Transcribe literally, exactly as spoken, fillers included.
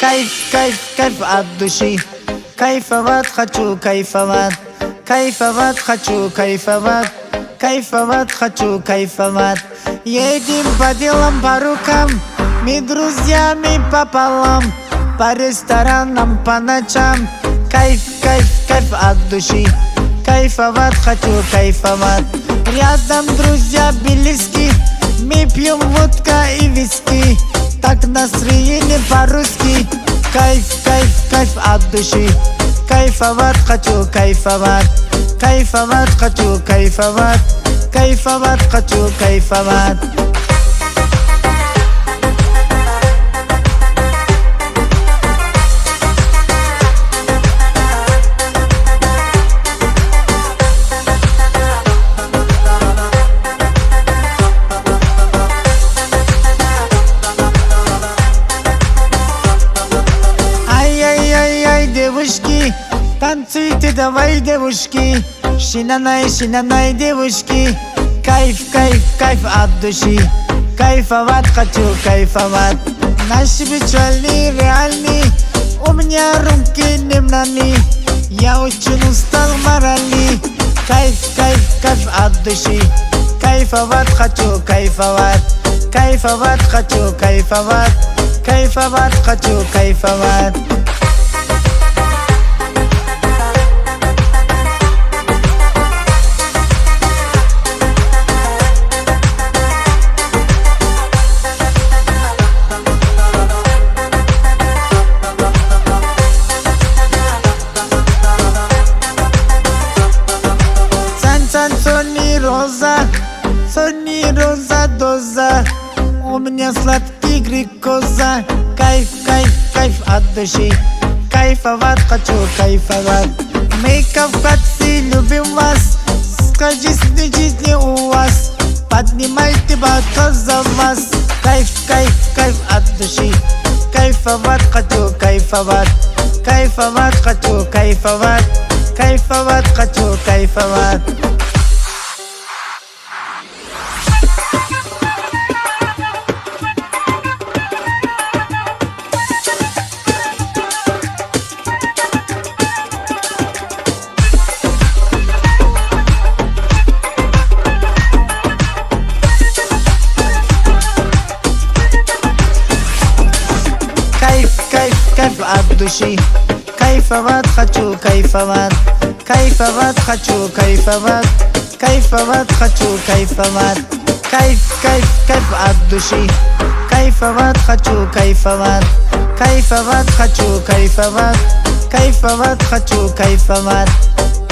Кайф, кайф, кайф от души. Кайфовать хочу, кайфовать. Кайфовать хочу, кайфовать. Кайфовать хочу, кайфовать. Едем по делам, по рукам, мы друзьями пополам, по ресторанам, по ночам. Кайф, кайф, кайф от души. Кайфовать хочу, кайфовать. Рядом друзья близки, мы пьем водка и виски. Так настроение по-русски. Кайф, кайф, кайф от души. Кайфовать хочу, кайфовать. Кайфовать хочу, кайфовать. Кайфовать хочу, кайфовать. Ай-яй-яй-яй, девушки, танцуйте давай, девушки. Шинанай, шинанай, девушки. Кайф, кайф, кайф от души. Кайфовать хочу, кайфовать. Наши печали реальны, у меня руки немнаны. Я очень устал морально. Кайф, кайф, кайф от души. Кайфовать хочу, кайфовать. Кайфовать хочу, кайфовать. Кайфовать хочу, кайфовать. Сони роза, сони роза доза. У меня сладкий глюкоза. Кайф, кайф, кайф от души. Кайфовать хочу, кайфовать. Мы кавказцы, любим вас. Скажи, жизни у вас. Поднимайте бокал за вас. Кайф, кайф, кайф от души. Кайфовать хочу, кайфовать. Кайфовать хочу, кайфовать. Кайфовать хочу, кайфовать. Кайф, кайф, кайф от души. Кайфовать хочу, кайфовать. Кайфовать хочу, кайфовать. Кайфовать хочу, кайфовать. Кайф, кайф, кайф от души. Кайфовать хочу, кайфовать. Кайфовать хочу, кайфовать. Кайфовать хочу, кайфовать.